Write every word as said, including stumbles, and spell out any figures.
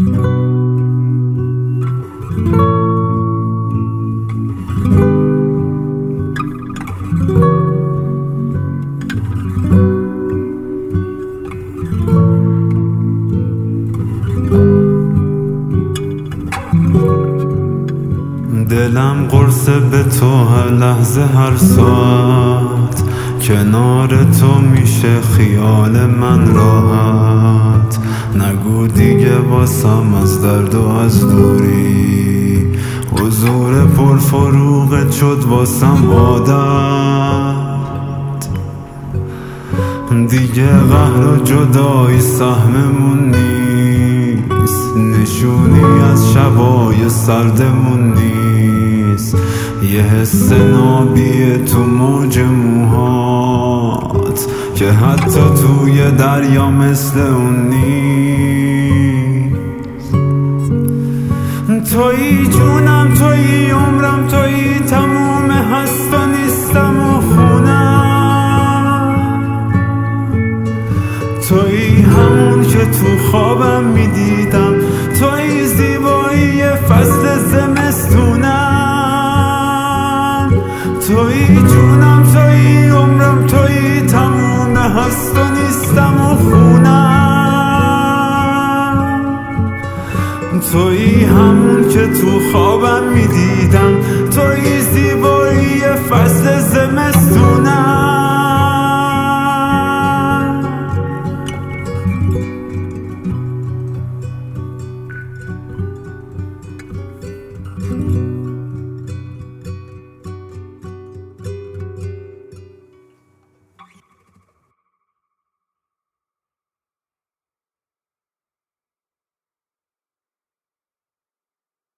دلم قرصه به تو هر لحظه هر ساعت، کنار تو میشه خیال من راحت. نگو دیگه واسم از درد و از دوری، حضور پرفروغت شد واسم عادت. دیگه قهر و جدایی سهممون نیست، نشونی از شبای سردمون نیست. یه حس نابیه تو موج موهات که حتی توی دریا مثل اون نیست. تویی جونم، تویی عمرم، تویی تموم هست و نیستم و خونم. تویی همون که تو خوابم میدیدم، تویی زیبایی فصل زمستونم. تویی جونم، تویی عمرم، تویی تموم هست و نیستم و خونم. تویی همون که تو خوابم میدیدم، تویی زیبایی فصل زمستونم.